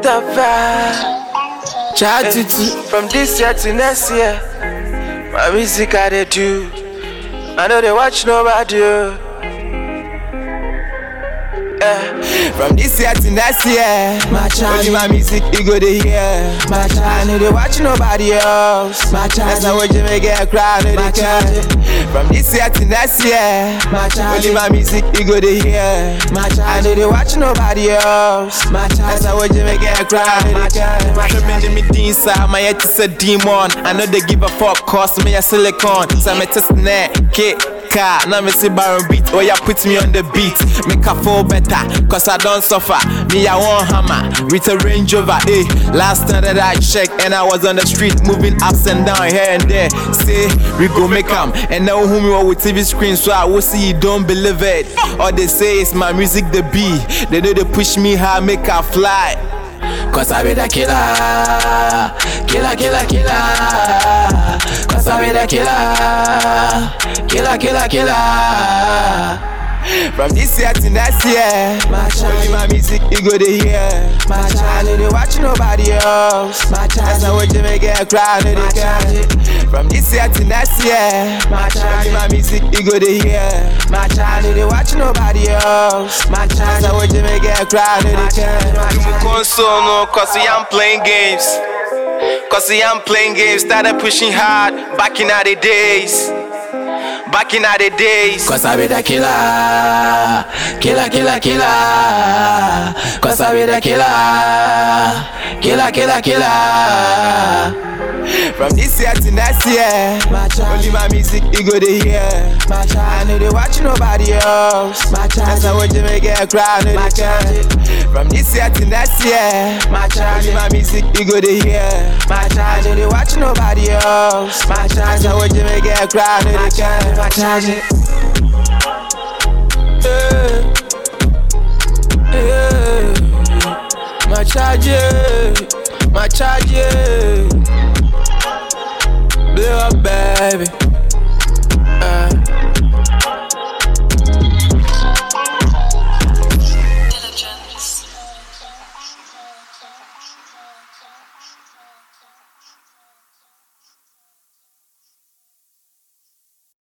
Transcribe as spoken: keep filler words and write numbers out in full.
the vibe. Chat to from this year to next year. My music I dey do. I know they watch nobody. Oh. Yeah. From this year to next year, my child, only my music you go to hear. My child, I know they watch nobody else. My child, that's how you make a crowd. My child, from this year to next year, my child, only my music you go to hear. My child, I know they watch nobody else. My child, that's how you make a crowd. My child, my child, me inside my head is a demon. I know they give a fuck, cause me a silicon. So I'm a test net, kid. Now me see Baron beat, oh yeah, put me on the beat. Make her feel better, cause I don't suffer. Me I want hammer, with a Range Rover, eh. Last time that I checked and I was on the street, moving ups and down here and there. Say, we go make 'em. And now who me want with T V screen, so I will see you don't believe it. All they say is my music the B. They know they push me high, make her fly. Cause I be the killer, killer, killer, killer. Cause I be the killer, killer, killer, killer. From this year to next year, my child, only my music you go to hear. My child, they watch nobody else. My child, that's how you make a crowd. From this year to next year, my child, only my music you go to hear. My child, they watch nobody else. My child, that's how you make a crowd. You console no, cause we am playing games. Cause we am playing games. Started pushing hard back in the days. Back in the days. Cause I be the killer, killer, killer, killer. Cause I be the killer, killer, killer, killer. From this year to next year, my child, only my music you go to hear. My child, I know they watch nobody else. My child, that's how you make a crowd. My child, from this year to next year, my child, only my music you go to hear. My child, I know they watch nobody else. My child, that's how you make a crowd. My child, my child, yeah, yeah. My child, yeah, my child, yeah. Blow up, baby.